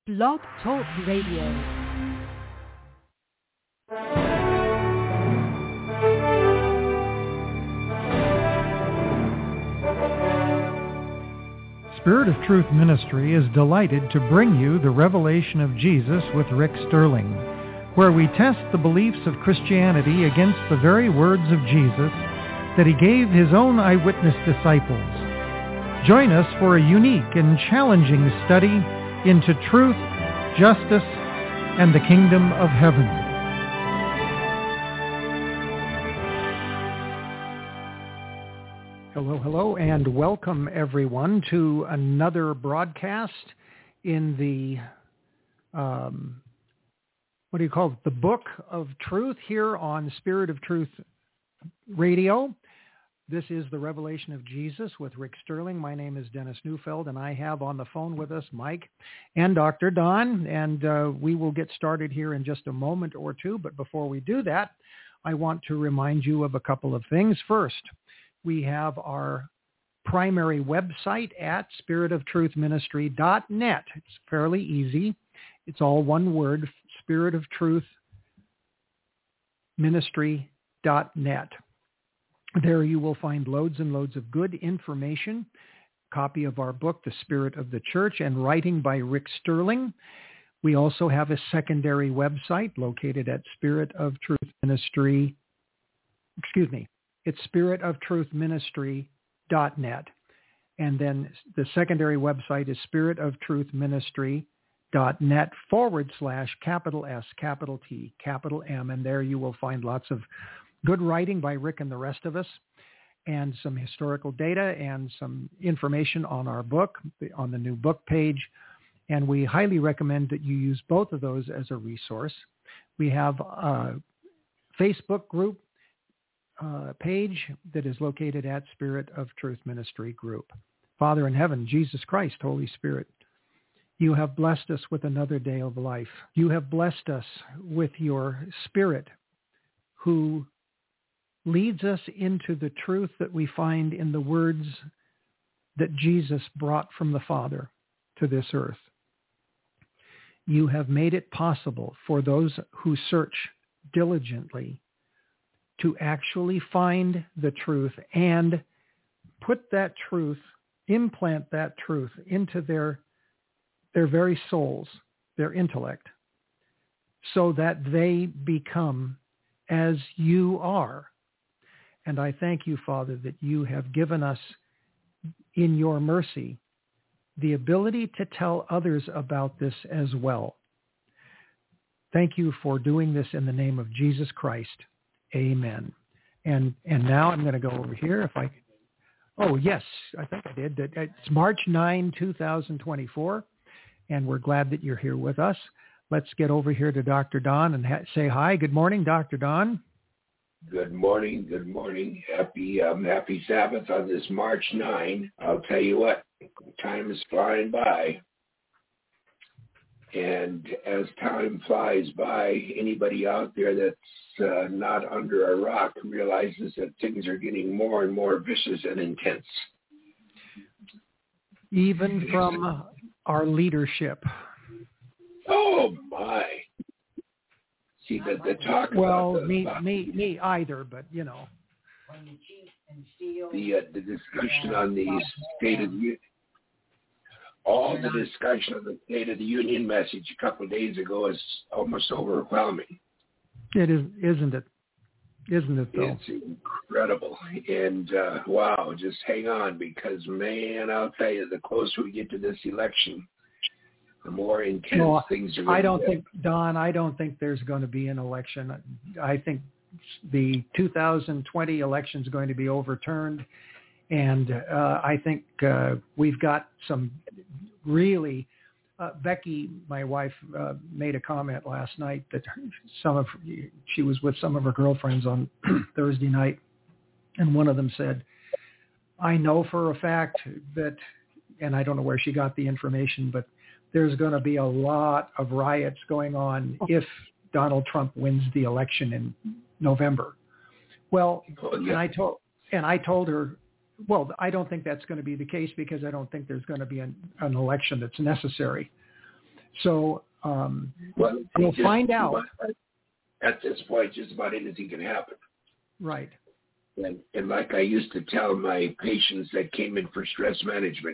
Blog Talk Radio. Spirit of Truth Ministry is delighted to bring you the Revelation of Jesus with Rick Sterling, where we test the beliefs of Christianity against the very words of Jesus that he gave his own eyewitness disciples. Join us for a unique and challenging study into truth, justice, and the kingdom of heaven. Hello, and welcome everyone to another broadcast in the, the Book of Truth here on Spirit of Truth Radio. This is the Revelation of Jesus with Rick Sterling. My name is Dennis Neufeld, and I have on the phone with us Mike and Dr. Don, and we will get started here in just a moment or two. But before we do that, I want to remind you of a couple of things. First, we have our primary website at spiritoftruthministry.net. It's fairly easy. It's all one word, spiritoftruthministry.net. There you will find loads and loads of good information, copy of our book, The Spirit of the Church, and writing by Rick Sterling. We also have a secondary website located at it's spiritoftruthministry.net. And then the secondary website is spiritoftruthministry.net/S, T, M. And there you will find lots of good writing by Rick and the rest of us, and some historical data and some information on our book, on the new book page. And we highly recommend that you use both of those as a resource. We have a Facebook group page that is located at Spirit of Truth Ministry Group. Father in heaven, Jesus Christ, Holy Spirit, you have blessed us with another day of life. You have blessed us with your Spirit, who leads us into the truth that we find in the words that Jesus brought from the Father to this earth. You have made it possible for those who search diligently to actually find the truth and put that truth, implant that truth into their very souls, their intellect, so that they become as you are. And I thank you, Father, that you have given us, in your mercy, the ability to tell others about this as well. Thank you for doing this in the name of Jesus Christ. Amen. And now I'm going to go over here. Oh, yes, I think I did. It's March 9, 2024, and we're glad that you're here with us. Let's get over here to Dr. Don and say hi. Good morning, Dr. Don. Good morning. Happy Sabbath on this March 9. I'll tell you what, time is flying by. And as time flies by, anybody out there that's not under a rock realizes that things are getting more and more vicious and intense. Even from our leadership. Oh, my. See, the talk about me either, but you know, the discussion on the State of the Union, the discussion of the State of the Union message a couple of days ago is almost overwhelming. It is, isn't it? Isn't it though? It's incredible, and wow, just hang on, because man, I'll tell you, the closer we get to this election, the more intense things are going to be. I don't think there's going to be an election. I think the 2020 election is going to be overturned. And I think we've got some really, Becky, my wife, made a comment last night that she was with some of her girlfriends on Thursday night. And one of them said, I know for a fact that, and I don't know where she got the information, but there's going to be a lot of riots going on if Donald Trump wins the election in November. Well, and I told her, well, I don't think that's going to be the case, because I don't think there's going to be an election that's necessary. So we'll find out. At this point, just about anything can happen. Right. And like I used to tell my patients that came in for stress management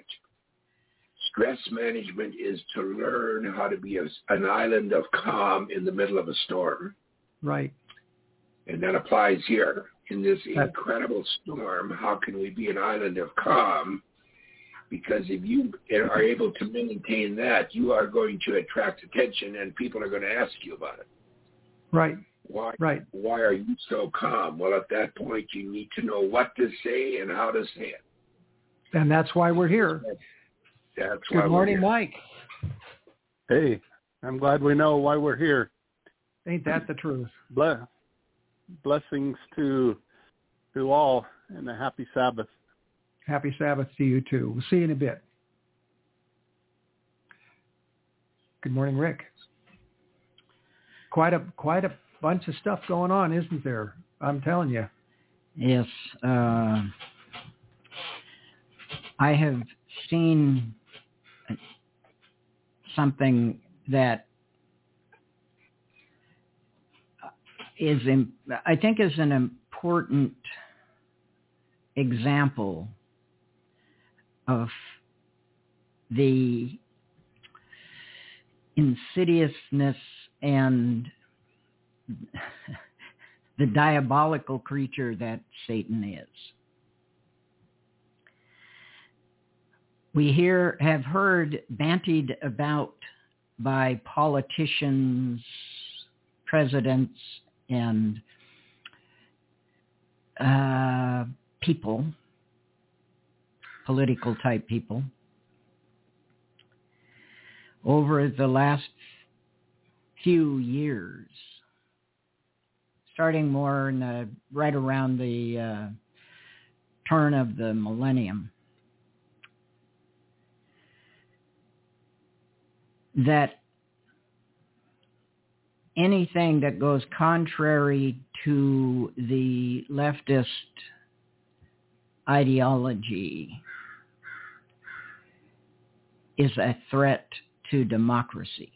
is to learn how to be an island of calm in the middle of a storm. Right. And that applies here. In this incredible storm, how can we be an island of calm? Because if you are able to maintain that, you are going to attract attention and people are going to ask you about it. Right. Why? Right. Why are you so calm? Well, at that point, you need to know what to say and how to say it. And that's why we're here. That's why Good morning, Mike. Hey, I'm glad we know why we're here. Ain't that the truth? Blessings to all, and a happy Sabbath. Happy Sabbath to you too. We'll see you in a bit. Good morning, Rick. Quite a bunch of stuff going on, isn't there? I'm telling you. Yes. I have seen something that I think is an important example of the insidiousness and the diabolical creature that Satan is. We have heard bandied about by politicians, presidents, and people, political type people, over the last few years, starting more right around the turn of the millennium, that anything that goes contrary to the leftist ideology is a threat to democracy.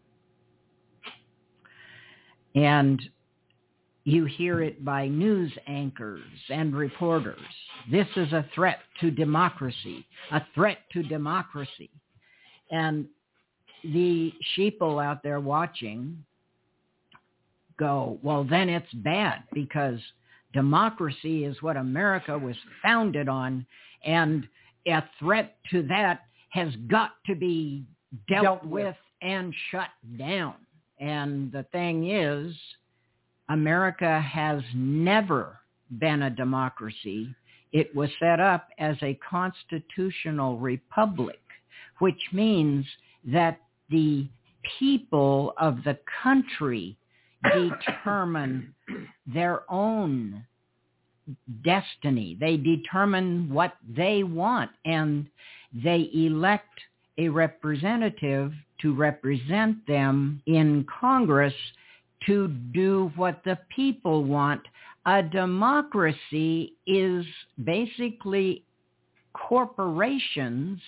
And you hear it by news anchors and reporters. This is a threat to democracy, a threat to democracy. And the sheeple out there watching go, well, then it's bad because democracy is what America was founded on, and a threat to that has got to be dealt with and shut down. And the thing is, America has never been a democracy. It was set up as a constitutional republic, which means that the people of the country determine their own destiny. They determine what they want, and they elect a representative to represent them in Congress to do what the people want. A democracy is basically corporations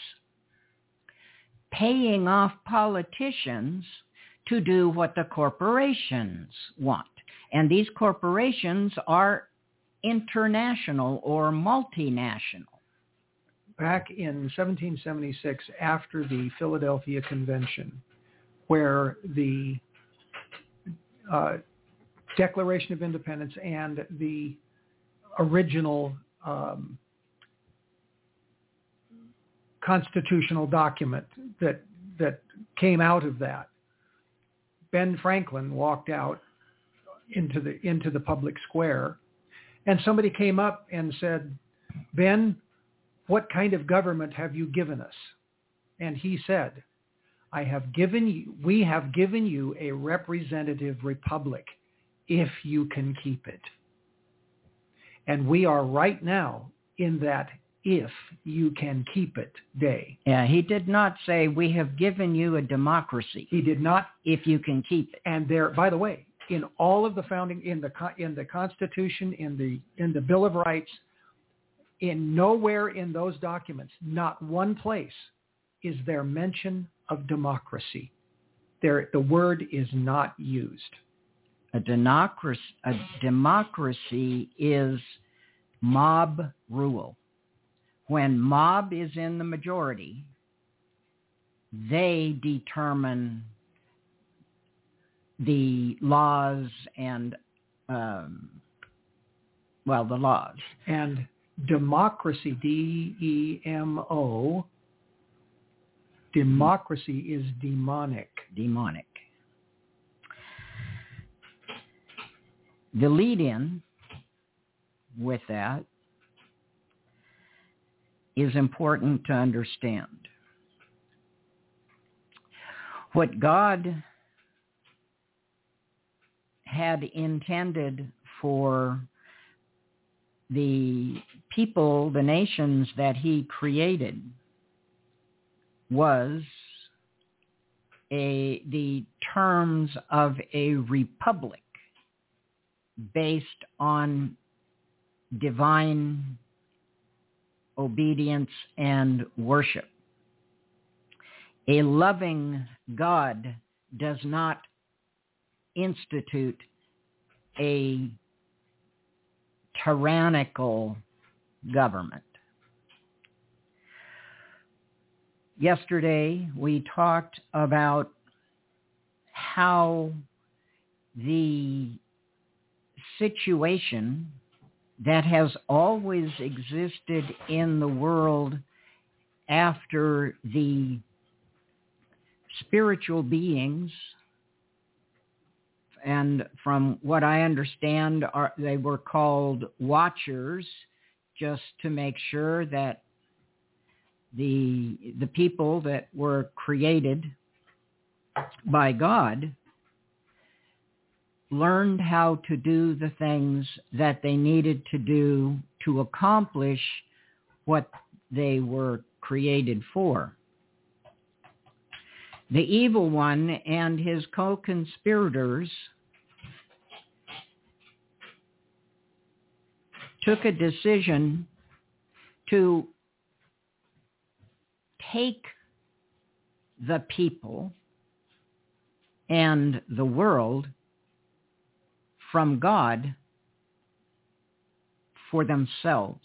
paying off politicians to do what the corporations want. And these corporations are international or multinational. Back in 1776, after the Philadelphia Convention, where the Declaration of Independence and the original constitutional document that came out of that, Ben Franklin walked out into the public square, and somebody came up and said, "Ben, what kind of government have you given us?" And he said, we have given you a representative republic if you can keep it. And we are right now in that if you can keep it day. Yeah, he did not say we have given you a democracy. He did not. If you can keep it. And there, by the way, in all of the founding, in the Constitution, in the Bill of Rights, in nowhere in those documents, not one place is there mention of democracy. the word is not used. A democracy is mob rule. When mob is in the majority, they determine the laws and, the laws. And democracy, D-E-M-O, democracy is demonic. Demonic. The lead-in with that is important to understand. What God had intended for the people, the nations that he created, was the terms of a republic based on divine obedience and worship. A loving God does not institute a tyrannical government. Yesterday, we talked about how the situation that has always existed in the world after the spiritual beings, and from what I understand, they were called watchers, just to make sure that the people that were created by God learned how to do the things that they needed to do to accomplish what they were created for. The evil one and his co-conspirators took a decision to take the people and the world from God for themselves.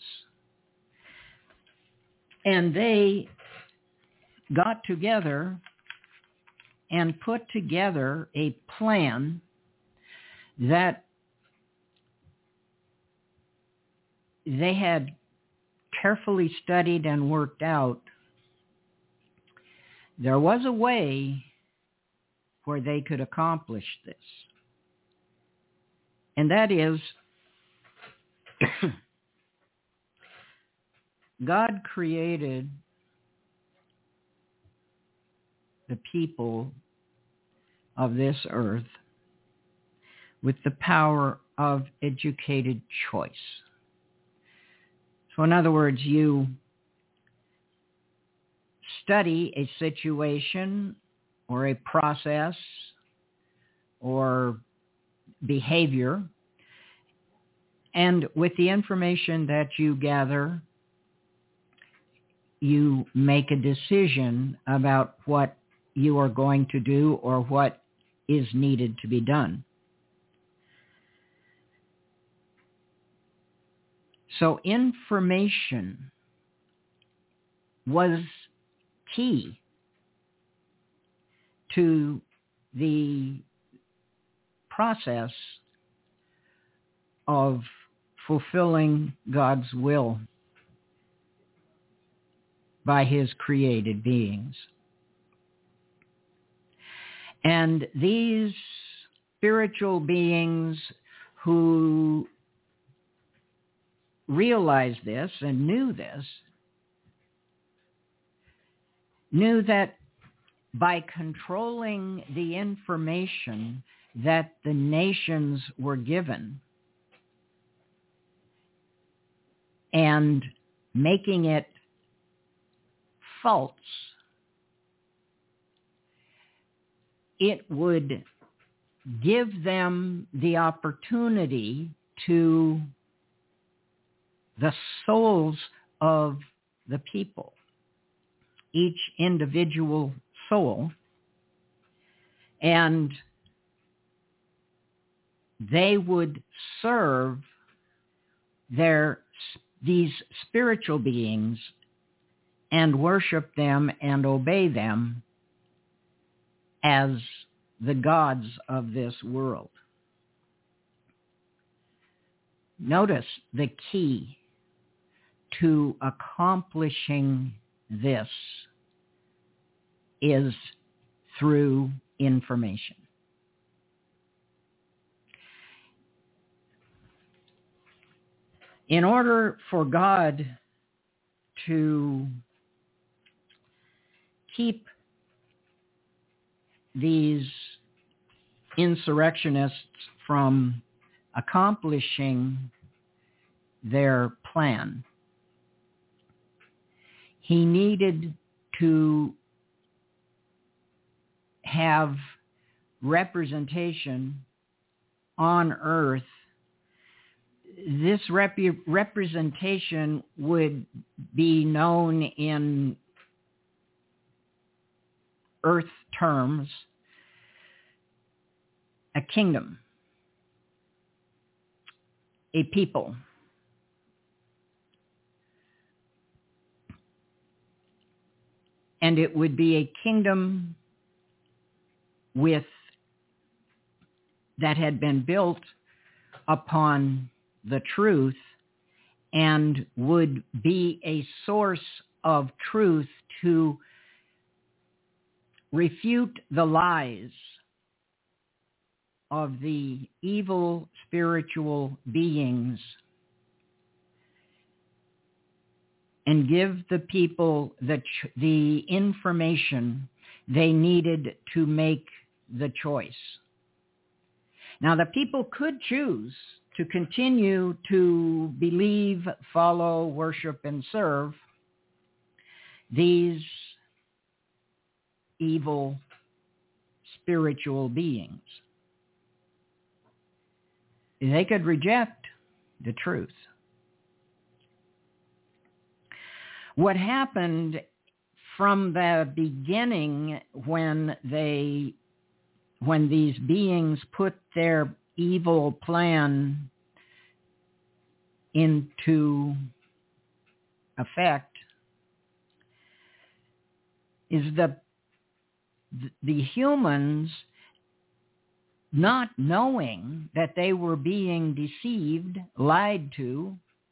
And they got together and put together a plan that they had carefully studied and worked out. There was a way where they could accomplish this. And that is, God created the people of this earth with the power of educated choice. So in other words, you study a situation or a process or behavior, and with the information that you gather, you make a decision about what you are going to do or what is needed to be done. So information was key to the process of fulfilling God's will by his created beings. And these spiritual beings who realized this and knew this, knew that by controlling the information that the nations were given and making it false, it would give them the opportunity to the souls of the people, each individual soul, And they would serve these spiritual beings and worship them and obey them as the gods of this world. Notice the key to accomplishing this is through information. In order for God to keep these insurrectionists from accomplishing their plan, he needed to have representation on earth. This representation would be known in earth terms, a kingdom, a people. And it would be a kingdom that had been built upon the truth and would be a source of truth to refute the lies of the evil spiritual beings and give the people the information they needed to make the choice. Now, the people could choose to continue to believe, follow, worship, and serve these evil spiritual beings. They could reject the truth. What happened from the beginning when these beings put their evil plan into effect is the humans, not knowing that they were being deceived, lied to,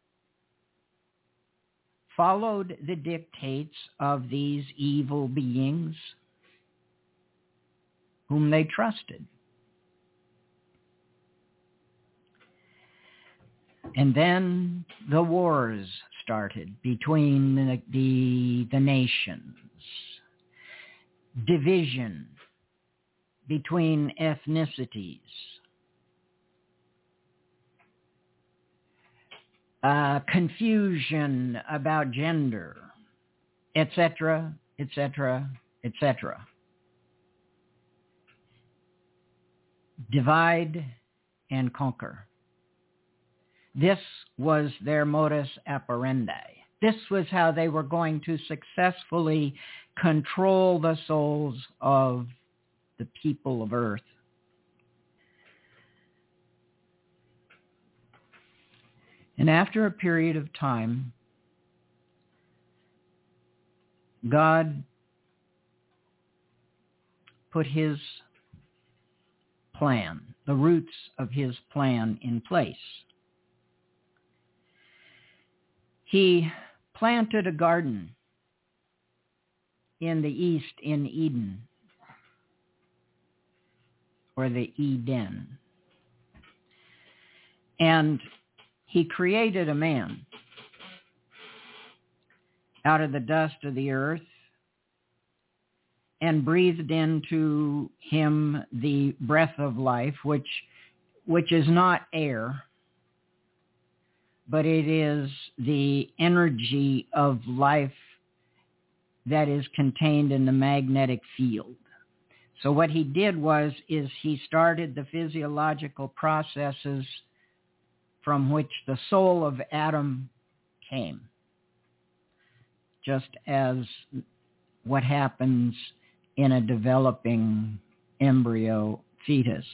followed the dictates of these evil beings whom they trusted. And then the wars started between the nations, division between ethnicities, confusion about gender, etc., etc., etc. Divide and conquer. This was their modus operandi. This was how they were going to successfully control the souls of the people of earth. And after a period of time, God put his plan, the roots of his plan in place. He planted a garden in the east in Eden, or the Eden. And he created a man out of the dust of the earth and breathed into him the breath of life, which is not air, but it is the energy of life that is contained in the magnetic field. So what he did is he started the physiological processes from which the soul of Adam came, just as what happens in a developing embryo fetus.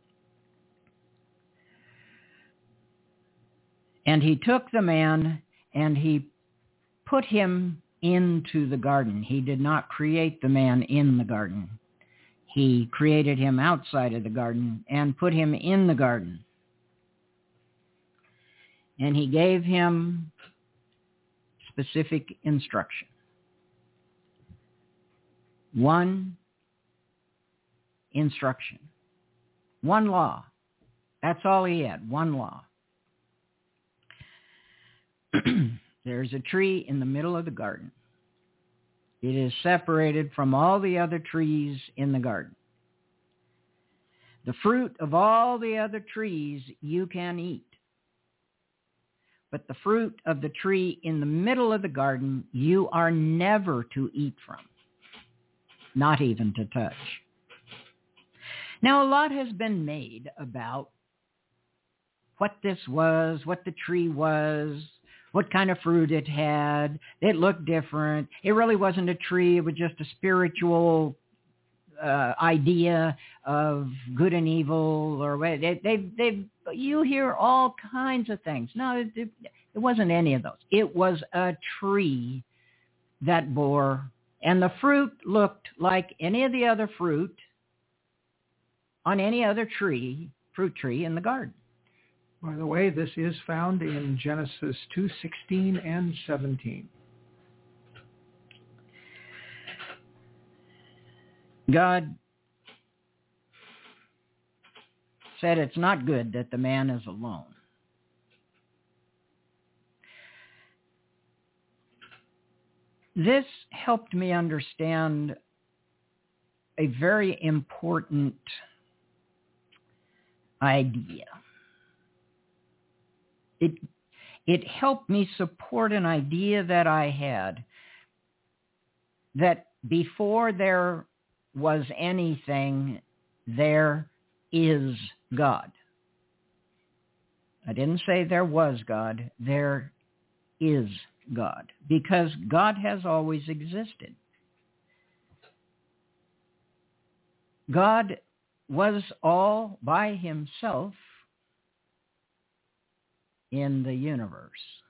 And he took the man and he put him into the garden. He did not create the man in the garden. He created him outside of the garden and put him in the garden. And he gave him specific instruction. One instruction. One law. That's all he had, one law. There's a tree in the middle of the garden. It is separated from all the other trees in the garden. The fruit of all the other trees you can eat. But the fruit of the tree in the middle of the garden, you are never to eat from, not even to touch. Now, a lot has been made about what this was, what the tree was, what kind of fruit it had. It looked different. It really wasn't a tree. It was just a spiritual idea of good and evil. Or you hear all kinds of things. No, it wasn't any of those. It was a tree that bore, and the fruit looked like any of the other fruit on any other tree, fruit tree in the garden. By the way, this is found in Genesis 2:16 and 17. God said it's not good that the man is alone. This helped me understand a very important idea. It helped me support an idea that I had, that before there was anything, there is God. I didn't say there was God, there is God, because God has always existed. God was all by himself in the universe.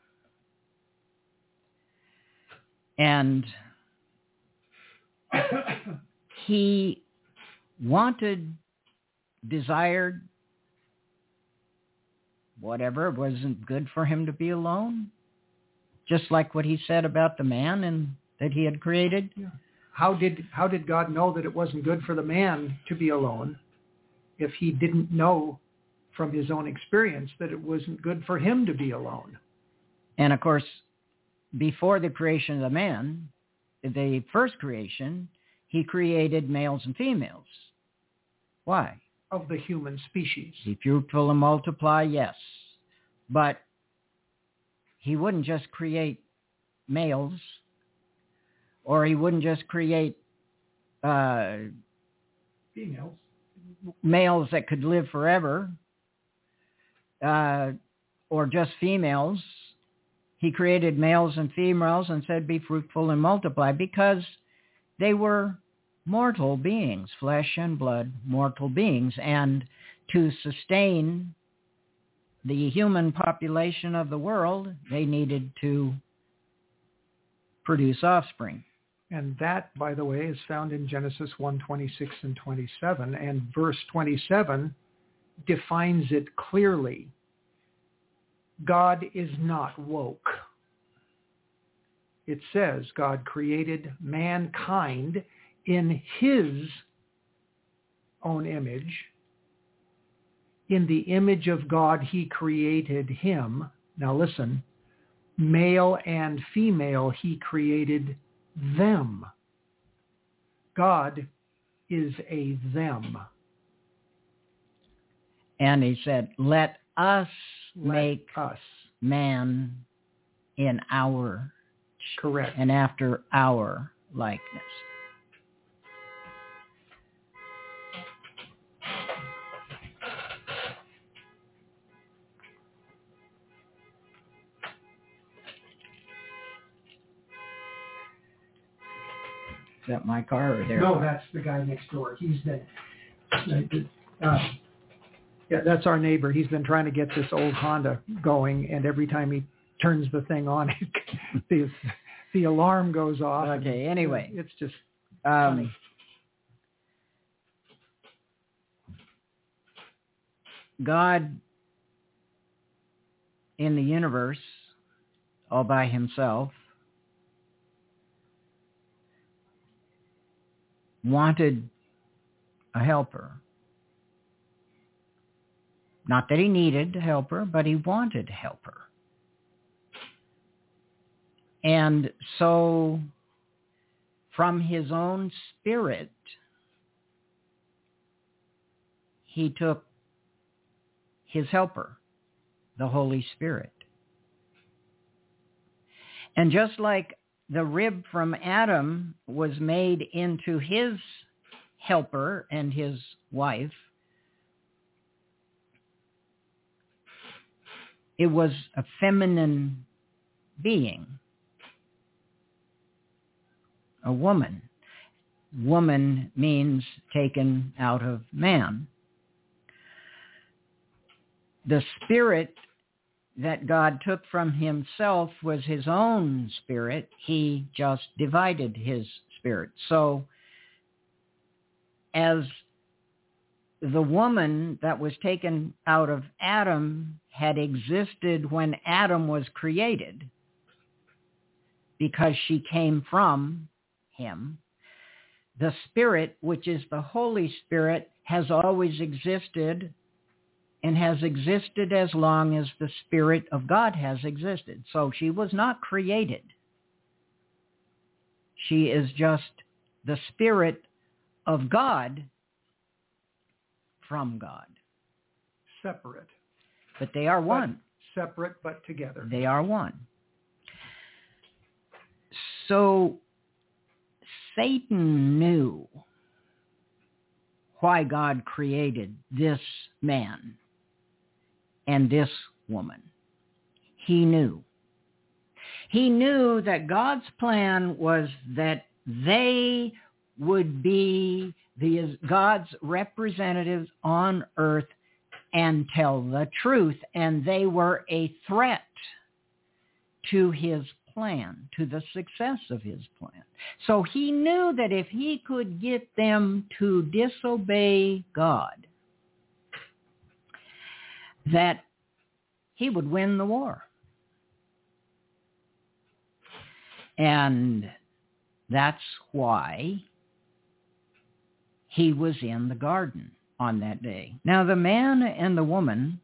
And he wanted, desired, whatever. It wasn't good for him to be alone. Just like what he said about the man and that he had created. Yeah. How did God know that it wasn't good for the man to be alone if he didn't know from his own experience that it wasn't good for him to be alone? And of course, before the creation of the man, the first creation, he created males and females. Why? Of the human species. Be fruitful and multiply, yes. But he wouldn't just create males, or he wouldn't just create females, males that could live forever, or just females. He created males and females and said, be fruitful and multiply, because they were mortal beings, flesh and blood, mortal beings. And to sustain the human population of the world, they needed to produce offspring. And that, by the way, is found in Genesis 1:26 and 27. And verse 27 defines it clearly. God is not woke. It says God created mankind in his own image. In the image of God, he created him. Now listen, male and female, he created them. God is a them. And he said, let us make man in our, correct, and after our likeness. Is that my car or there? No, that's the guy next door. He's the Yeah, that's our neighbor. He's been trying to get this old Honda going, and every time he turns the thing on, the alarm goes off. Okay, anyway. It's just funny. God in the universe, all by himself, wanted a helper. Not that he needed a helper, but he wanted a helper. And so, from his own spirit, he took his helper, the Holy Spirit. And just like the rib from Adam was made into his helper and his wife, it was a feminine being, a woman. Woman means taken out of man. The spirit that God took from himself was his own spirit. He just divided his spirit. So as the woman that was taken out of Adam had existed when Adam was created, because she came from him, the Spirit, which is the Holy Spirit, has always existed and has existed as long as the Spirit of God has existed. So she was not created. She is just the Spirit of God from God. Separate. But they are one. Separate but together. They are one. So Satan knew why God created this man and this woman. He knew. He knew that God's plan was that they would be God's representatives on earth and tell the truth, and they were a threat to his plan, to the success of his plan. So he knew that if he could get them to disobey God, that he would win the war. And that's why he was in the garden on that day. Now, the man and the woman,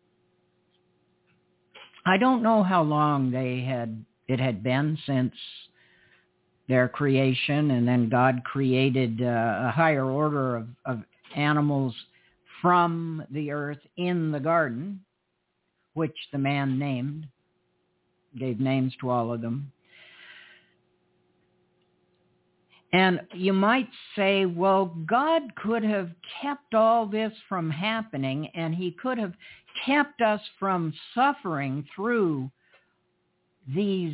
I don't know how long it had been since their creation, and then God created a higher order of animals from the earth in the garden, which the man gave names to all of them. And you might say, well, God could have kept all this from happening, and he could have kept us from suffering through these,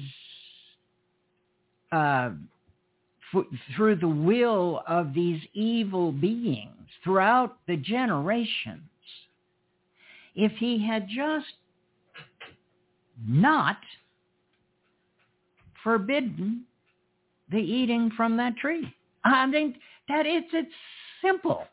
through the will of these evil beings throughout the generations, if he had just not forbidden the eating from that tree. I think that it's simple.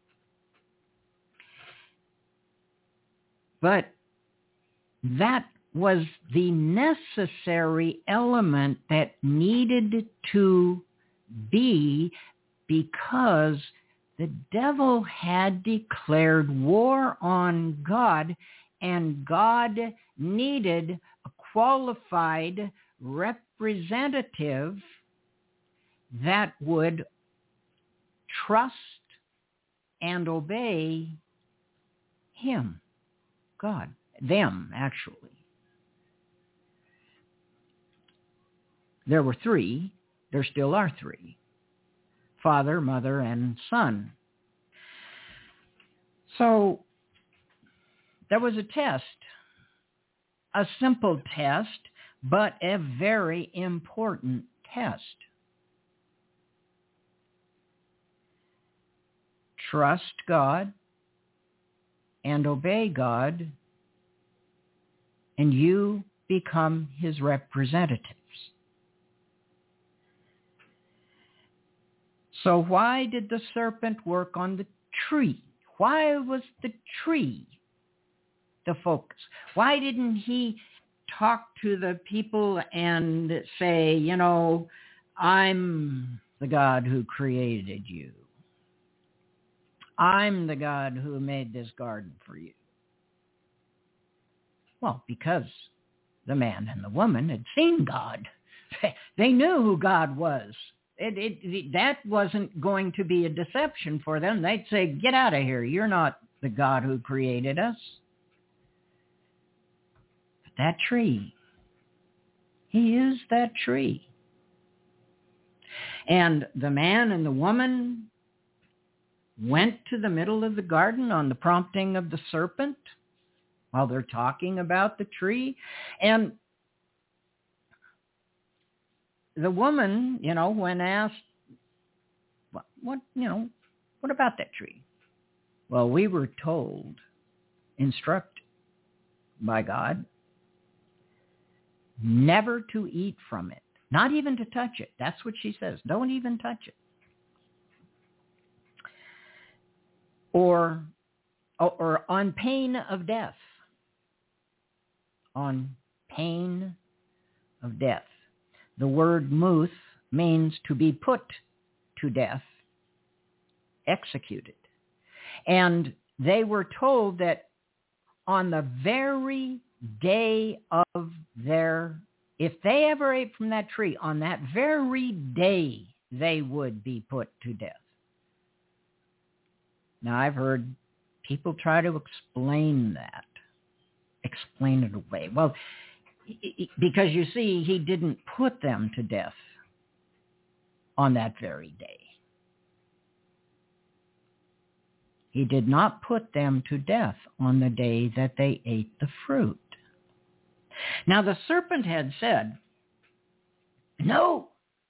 But that was the necessary element that needed to be, because the devil had declared war on God, and God needed a qualified representative that would trust and obey him, God, them, actually. There were three. There still are three: Father, Mother, and Son. So there was a test, a simple test, but a very important test. Trust God and obey God, and you become his representatives. So why did the serpent work on the tree? Why was the tree the focus? Why didn't he talk to the people and say, you know, I'm the God who created you. I'm the God who made this garden for you. Well, because the man and the woman had seen God. They knew who God was. That wasn't going to be a deception for them. They'd say, get out of here. You're not the God who created us. But that tree, he is that tree. And the man and the woman went to the middle of the garden on the prompting of the serpent while they're talking about the tree. And the woman, you know, when asked, what about that tree? Well, we were told, instructed by God, never to eat from it, not even to touch it. That's what she says. Don't even touch it. Or on pain of death. On pain of death. The word muth means to be put to death, executed. And they were told that on the very day of if they ever ate from that tree, on that very day, they would be put to death. Now, I've heard people try to explain it away. Well, because you see, he didn't put them to death on that very day. He did not put them to death on the day that they ate the fruit. Now, the serpent had said, no,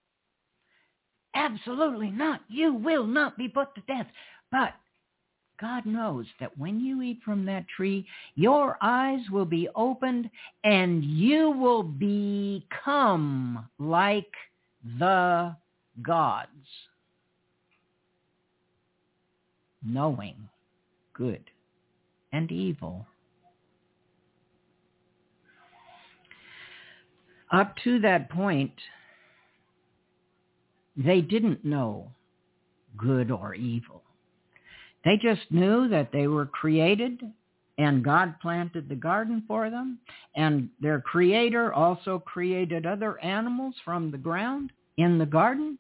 absolutely not. You will not be put to death. But God knows that when you eat from that tree, your eyes will be opened and you will become like the gods, knowing good and evil. Up to that point, they didn't know good or evil. They just knew that they were created and God planted the garden for them, and their creator also created other animals from the ground in the garden.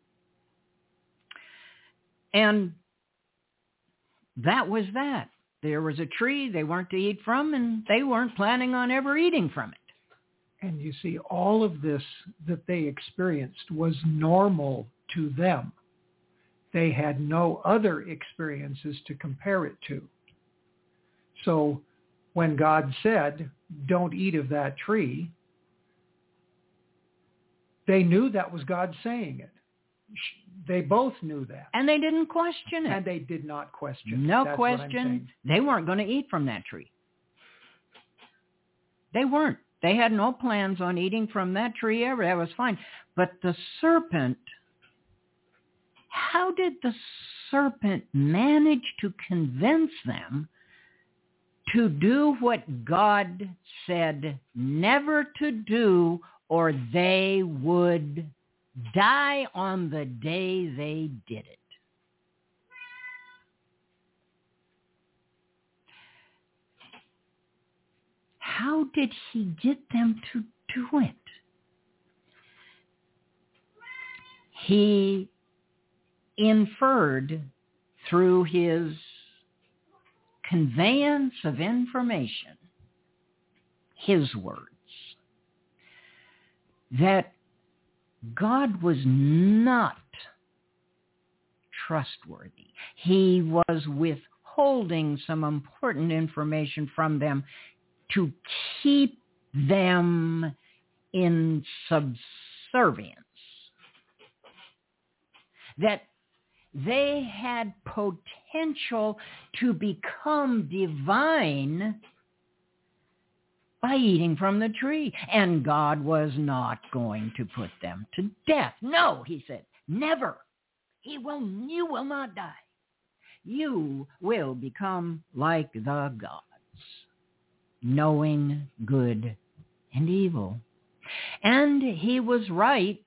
And that was that. There was a tree they weren't to eat from, and they weren't planning on ever eating from it. And you see, all of this that they experienced was normal to them. They had no other experiences to compare it to. So when God said, don't eat of that tree, they knew that was God saying it. They both knew that. And they didn't question it. And they did not question it. No That's question. They weren't going to eat from that tree. They weren't. They had no plans on eating from that tree ever. That was fine. But the serpent, how did the serpent manage to convince them to do what God said never to do, or they would die on the day they did it? How did he get them to do it? He inferred through his conveyance of information, his words, that God was not trustworthy. He was withholding some important information from them to keep them in subservience. That They had potential to become divine by eating from the tree. And God was not going to put them to death. No, he said, never. You will not die. You will become like the gods, knowing good and evil. And he was right.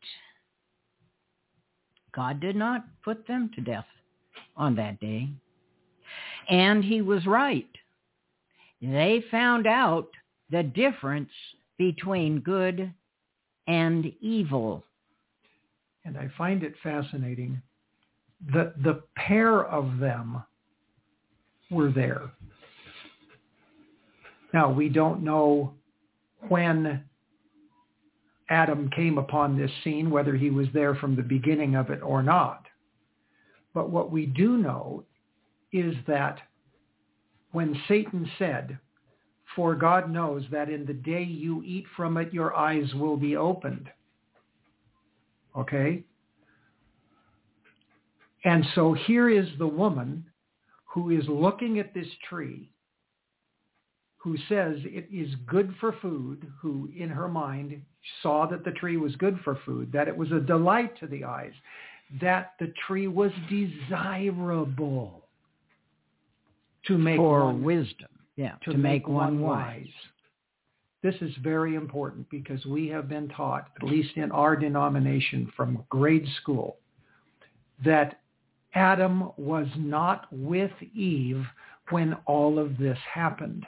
God did not put them to death on that day. And he was right. They found out the difference between good and evil. And I find it fascinating that the pair of them were there. Now, we don't know when Adam came upon this scene, whether he was there from the beginning of it or not. But what we do know is that when Satan said, "For God knows that in the day you eat from it, your eyes will be opened." Okay? And so here is the woman who is looking at this tree, who says it is good for food, who in her mind saw that the tree was good for food, that it was a delight to the eyes, that the tree was desirable to make for one, wisdom. Yeah, to make one wise. This is very important because we have been taught, at least in our denomination from grade school, that Adam was not with Eve when all of this happened.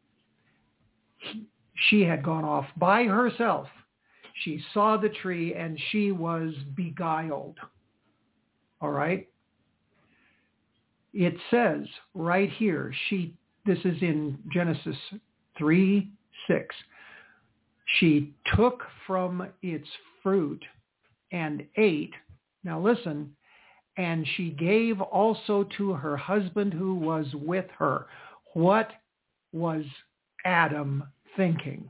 She had gone off by herself. She saw the tree and she was beguiled. All right? It says right here, this is in Genesis 3:6. She took from its fruit and ate. Now listen, and she gave also to her husband who was with her. What was Adam thinking?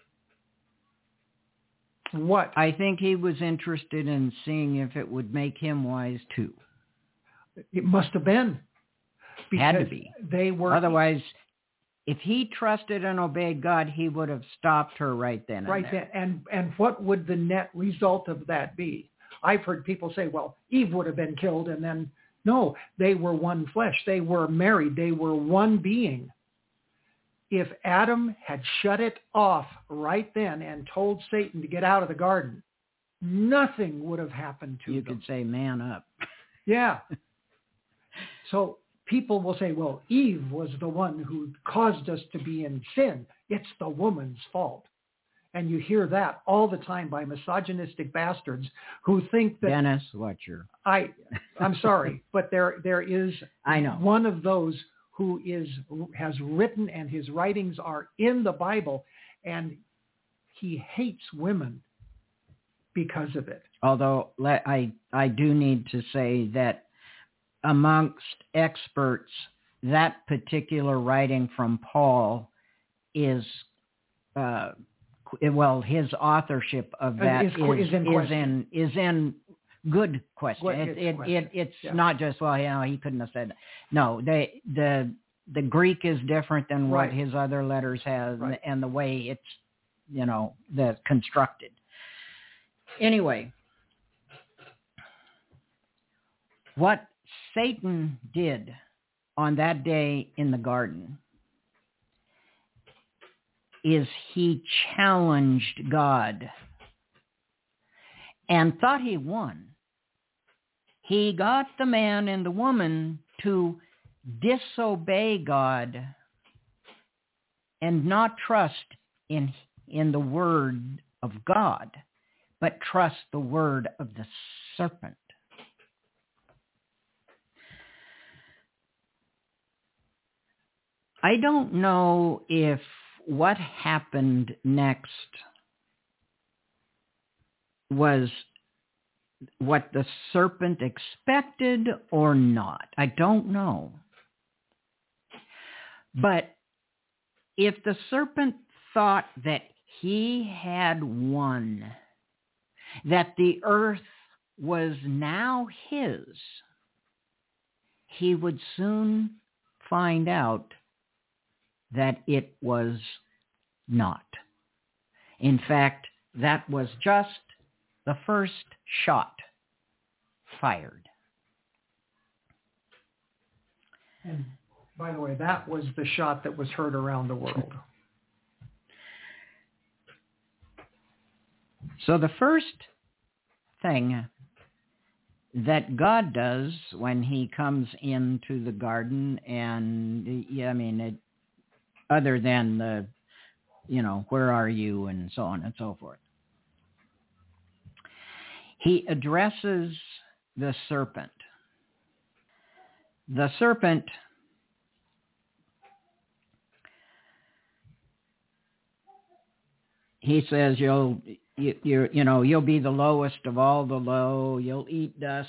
What? I think he was interested in seeing if it would make him wise too. It must have been. Had to be. They were. Otherwise, if he trusted and obeyed God, he would have stopped her right then and right there. then. And what would the net result of that be? I've heard people say, well, Eve would have been killed, and then, no, they were one flesh. They were married. They were one being. If Adam had shut it off right then and told Satan to get out of the garden, nothing would have happened to them. You could say, man up. Yeah. So people will say, well, Eve was the one who caused us to be in sin. It's the woman's fault. And you hear that all the time by misogynistic bastards who think that... Dennis, what's your... I'm sorry, but there is I know. one of those who has written, and his writings are in the Bible, and he hates women because of it. Although I do need to say that amongst experts, that particular writing from Paul is... his authorship of that is in good question. It's not just, he couldn't have said that. No, the Greek is different than what his other letters have, and the way it's, the constructed. Anyway, what Satan did on that day in the garden is he challenged God and thought he won. He got the man and the woman to disobey God and not trust in the word of God, but trust the word of the serpent. I don't know if what happened next was what the serpent expected or not. I don't know. But if the serpent thought that he had won, that the earth was now his, he would soon find out that it was not. In fact, that was just the first shot fired. And by the way, that was the shot that was heard around the world. So the first thing that God does when he comes into the garden, and other than the, where are you and so on and so forth, he addresses the serpent. The serpent he says you'll be the lowest of all the low. You'll eat dust.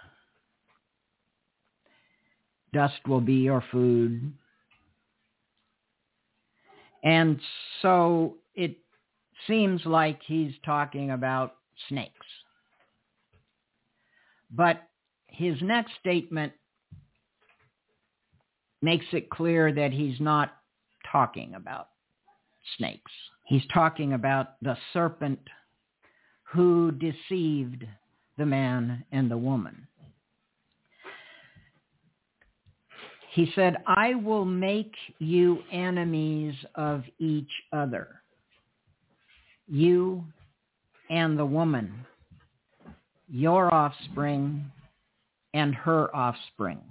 Dust will be your food. And so it seems like he's talking about snakes. But his next statement makes it clear that he's not talking about snakes. He's talking about the serpent who deceived the man and the woman. He said, I will make you enemies of each other, you and the woman, your offspring and her offspring.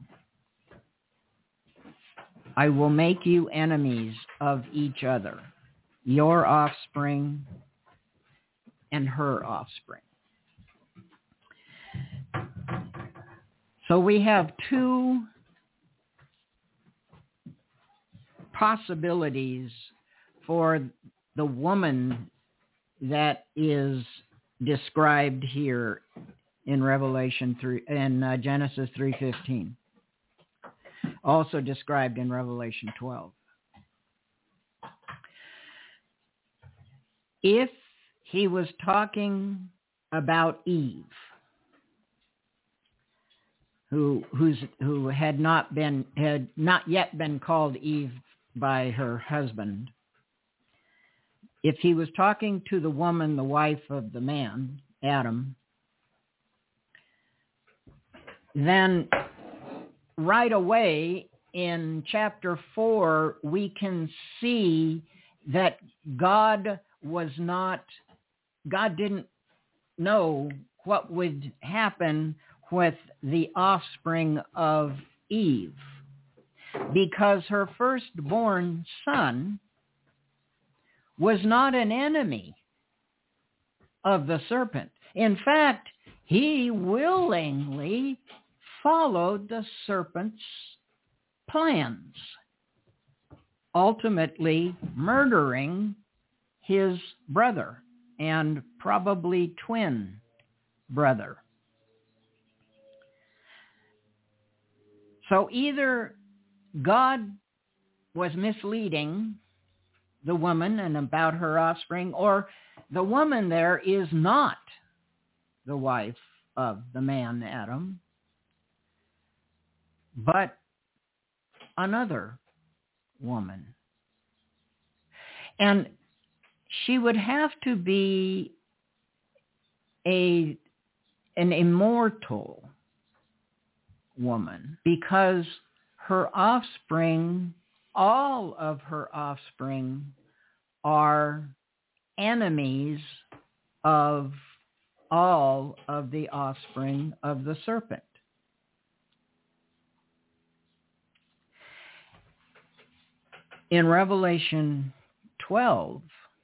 I will make you enemies of each other, your offspring and her offspring. So we have two possibilities for the woman that is described here in Genesis 3:15. Also described in Revelation 12. If he was talking about Eve, who had not yet been called Eve by her husband, if he was talking to the woman, the wife of the man, Adam, then right away in chapter 4, we can see that God didn't know what would happen with the offspring of Eve, because her firstborn son was not an enemy of the serpent. In fact, he willingly followed the serpent's plans, ultimately murdering his brother and probably twin brother. So either God was misleading the woman and about her offspring, or the woman there is not the wife of the man Adam, but another woman. And she would have to be an immortal woman, because her offspring, all of her offspring, are enemies of all of the offspring of the serpent. In Revelation 12,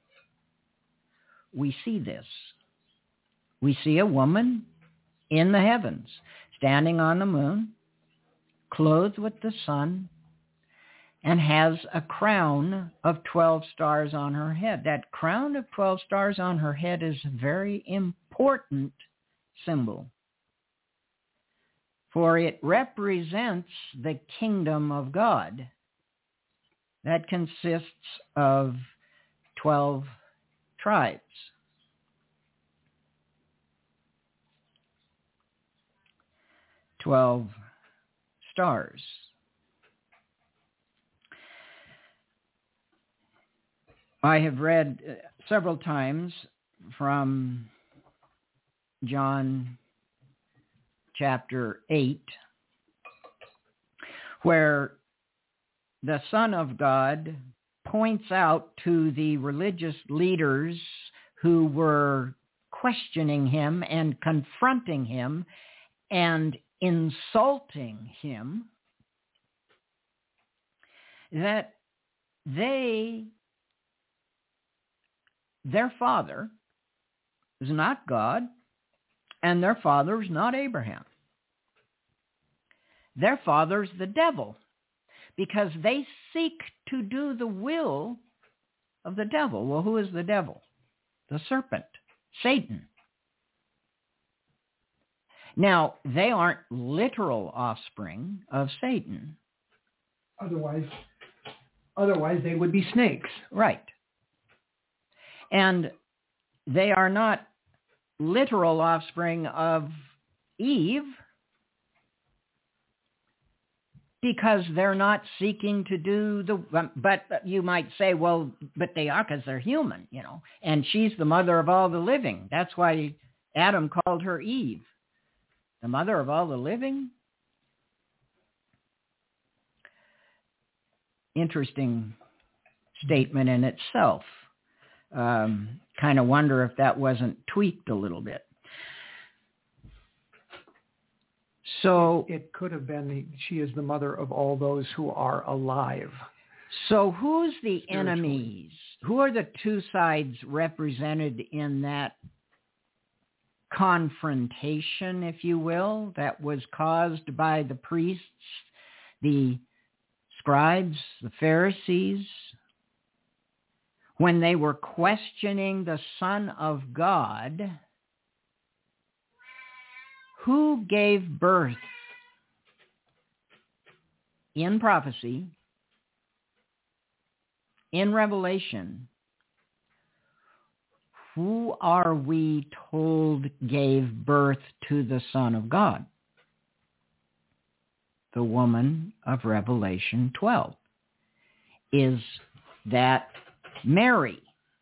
we see this. We see a woman in the heavens, standing on the moon, clothed with the sun, and has a crown of 12 stars on her head. That crown of 12 stars on her head is a very important symbol, for it represents the kingdom of God that consists of 12 tribes. stars. I have read several times from John chapter 8, where the Son of God points out to the religious leaders who were questioning him and confronting him and insulting him that their father is not God, and their father is not Abraham. Their father is the devil, because they seek to do the will of the devil. Well, who is the devil? The serpent, Satan. Now, they aren't literal offspring of Satan. Otherwise they would be snakes. Right. And they are not literal offspring of Eve, because they're not seeking to do but you might say, well, but they are, because they're human, and she's the mother of all the living. That's why Adam called her Eve, the mother of all the living. Interesting statement in itself. Kind of wonder if that wasn't tweaked a little bit. So it could have been, she is the mother of all those who are alive. So who's the enemies? Who are the two sides represented in that confrontation, if you will, that was caused by the priests, the scribes, the Pharisees, when they were questioning the Son of God? Who gave birth in prophecy, in Revelation? Who are we told gave birth to the Son of God? The woman of Revelation 12. Is that Mary?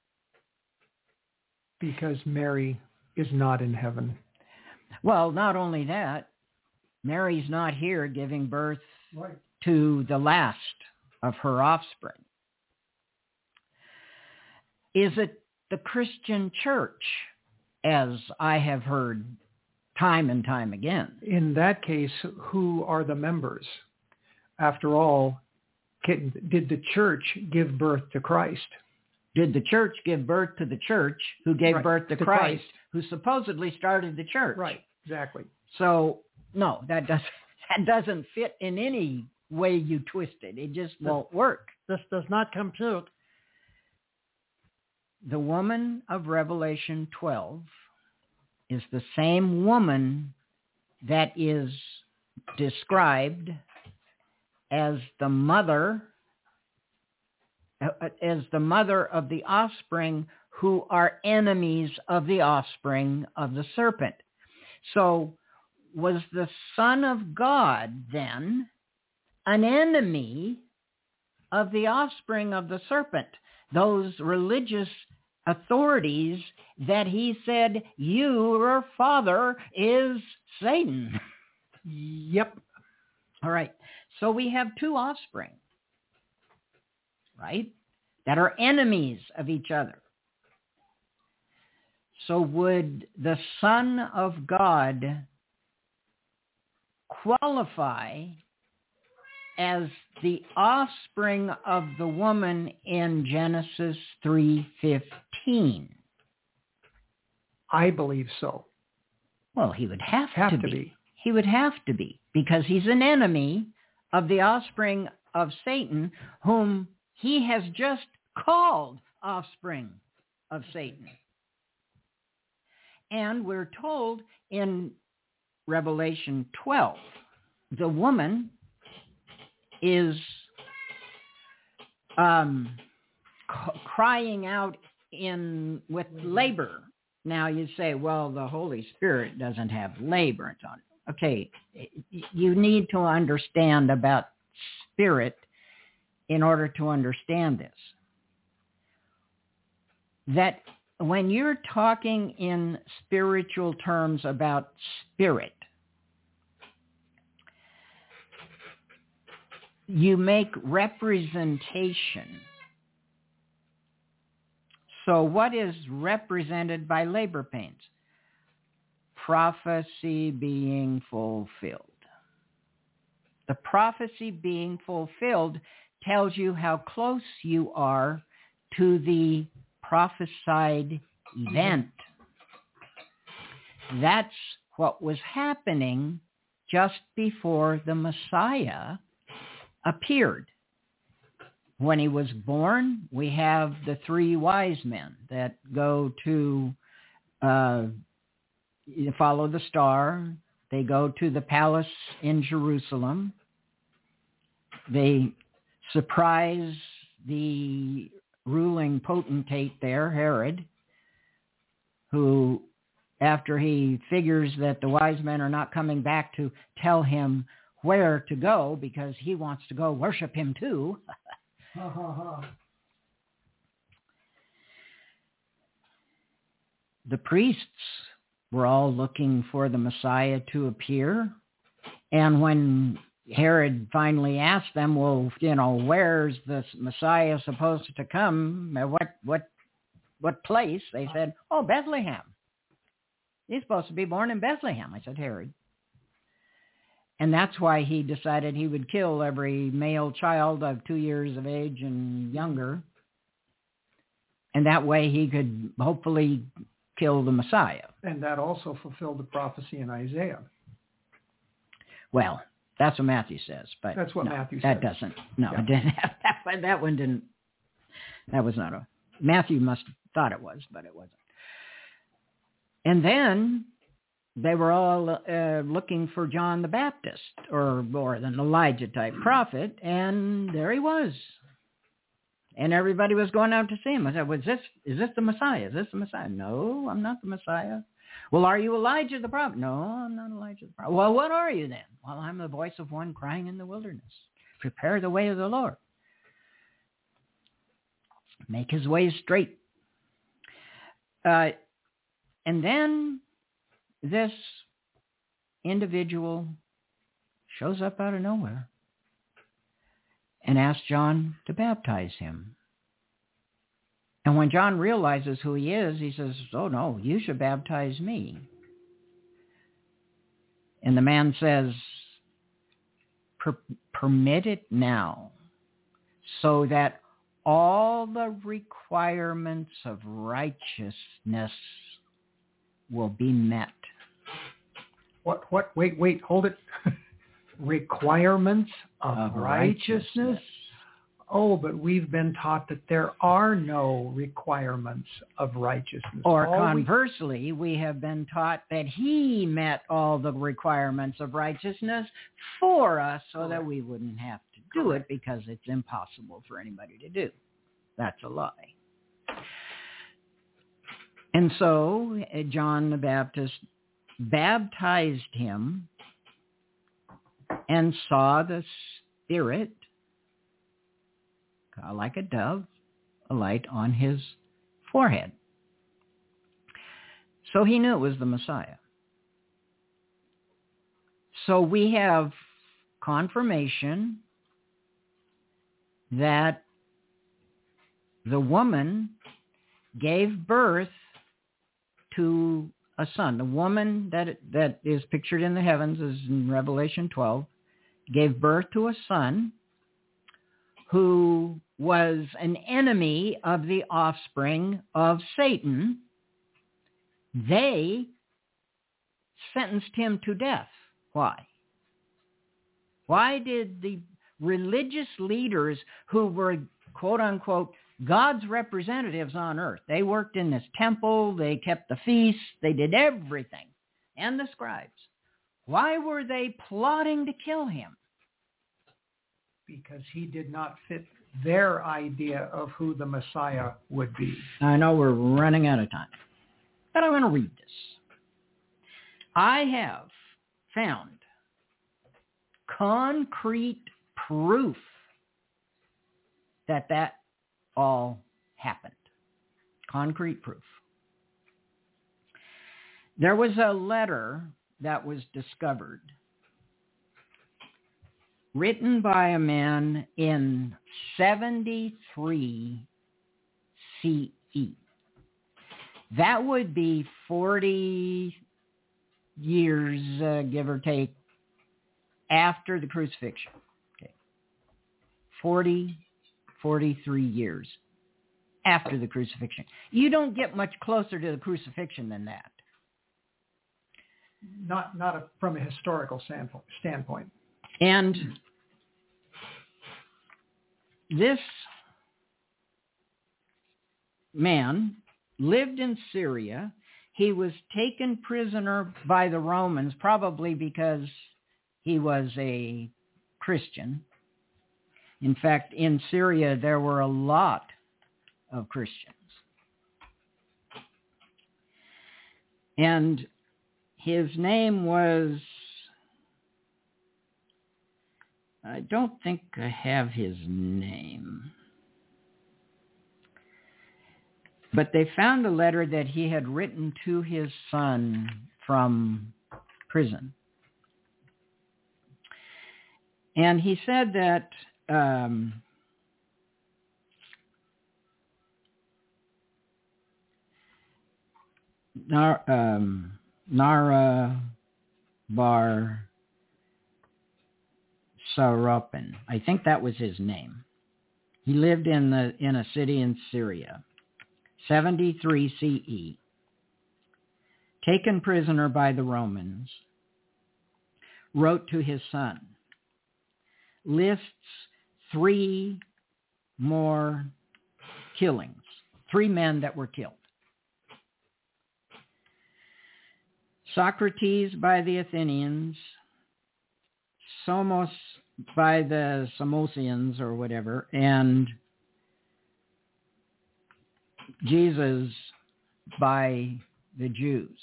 Because Mary is not in heaven. Well, not only that, Mary's not here giving birth to the last of her offspring. Is it the Christian church, as I have heard time and time again? In that case, who are the members? After all, did the church give birth to Christ? Did the church give birth to the church who gave birth to Christ, who supposedly started the church? Right, exactly. So, no, that doesn't fit in any way you twist it. It just won't work. This does not compute. The woman of Revelation 12 is the same woman that is described as the mother of the offspring who are enemies of the offspring of the serpent. So was the Son of God then an enemy of the offspring of the serpent, those religious authorities that he said, your father is Satan? Yep. All right. So we have two offspring, right, that are enemies of each other. So would the Son of God qualify as the offspring of the woman in Genesis 3:15? I believe so. Well, he would have to be. He would have to be, because he's an enemy of the offspring of Satan, whom he has just called offspring of Satan. And we're told in Revelation 12, the woman is crying out with labor. Now you say, well, the Holy Spirit doesn't have labor. Okay, you need to understand about spirit in order to understand this. That when you're talking in spiritual terms about spirit, you make representation. So what is represented by labor pains? Prophecy being fulfilled. The prophecy being fulfilled tells you how close you are to the prophesied event. That's what was happening just before the Messiah appeared. When he was born, we have the 3 wise men that go to follow the star. They go to the palace in Jerusalem. They surprise the ruling potentate there, Herod, who, after he figures that the wise men are not coming back to tell him where to go because he wants to go worship him too. The priests were all looking for the Messiah to appear. And when Herod finally asked them, well, where's the Messiah supposed to come? What place? They said, Bethlehem. He's supposed to be born in Bethlehem. I said, Herod. And that's why he decided he would kill every male child of 2 years of age and younger. And that way he could hopefully kill the Messiah. And that also fulfilled the prophecy in Isaiah. Well, that's what Matthew says. But that's what Matthew says. That doesn't. No, yeah. It didn't have that one. That one didn't. That was not a... Matthew must have thought it was, but it wasn't. And then they were all looking for John the Baptist or an Elijah-type prophet, and there he was. And everybody was going out to see him. I said, is this the Messiah? Is this the Messiah? No, I'm not the Messiah. Well, are you Elijah the prophet? No, I'm not Elijah the prophet. Well, what are you then? Well, I'm the voice of one crying in the wilderness. Prepare the way of the Lord. Make his ways straight. And then this individual shows up out of nowhere and asks John to baptize him. And when John realizes who he is, he says, oh no, you should baptize me. And the man says, permit it now, so that all the requirements of righteousness will be met. What? Wait, hold it. Requirements of righteousness? Oh, but we've been taught that there are no requirements of righteousness. Or conversely, we have been taught that he met all the requirements of righteousness for us so that we wouldn't have to do it because it's impossible for anybody to do. That's a lie. And so John the Baptist baptized him and saw the Spirit like a dove alight on his forehead. So he knew it was the Messiah. So we have confirmation that the woman gave birth to a son. The woman that is pictured in the heavens, is in Revelation 12, gave birth to a son who was an enemy of the offspring of Satan. They sentenced him to death. Why? Why did the religious leaders who were, quote unquote, God's representatives on earth, they worked in this temple, they kept the feasts, they did everything, and the scribes, why were they plotting to kill him? Because he did not fit their idea of who the Messiah would be. I know we're running out of time, but I want to read this. I have found concrete proof that that all happened. Concrete proof. There was a letter that was discovered written by a man in 73 CE. That would be 40 years, give or take, after the crucifixion. Okay. 43 years after the crucifixion. You don't get much closer to the crucifixion than that. From a historical standpoint. And this man lived in Syria. He was taken prisoner by the Romans, probably because he was a Christian. In fact, in Syria, there were a lot of Christians. And his name was, I don't think I have his name, but they found a letter that he had written to his son from prison. And he said that Nara Bar Sarapan, I think that was his name. He lived in a city in Syria, 73 CE, taken prisoner by the Romans, wrote to his son, lists 3 more killings, 3 men that were killed. Socrates by the Athenians, Somos by the Samosians or whatever, and Jesus by the Jews,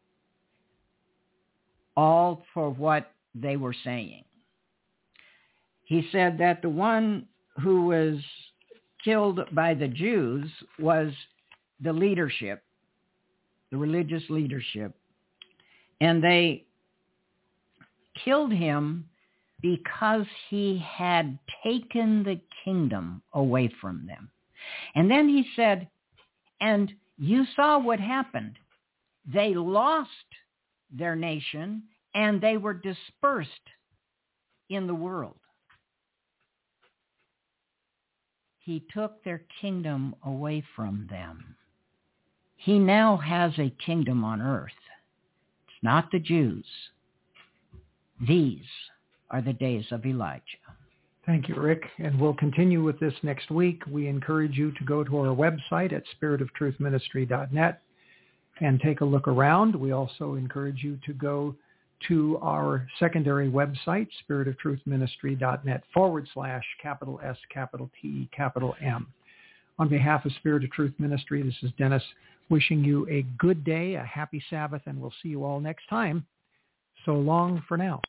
all for what they were saying. He said that the one who was killed by the Jews was the leadership, the religious leadership, and they killed him because he had taken the kingdom away from them. And then he said, and you saw what happened. They lost their nation and they were dispersed in the world. He took their kingdom away from them. He now has a kingdom on earth. It's not the Jews. These are the days of Elijah. Thank you, Rick. And we'll continue with this next week. We encourage you to go to our website at spiritoftruthministry.net and take a look around. We also encourage you to go to our secondary website, spiritoftruthministry.net/S T M. On behalf of Spirit of Truth Ministry, this is Dennis wishing you a good day, a happy Sabbath, and we'll see you all next time. So long for now.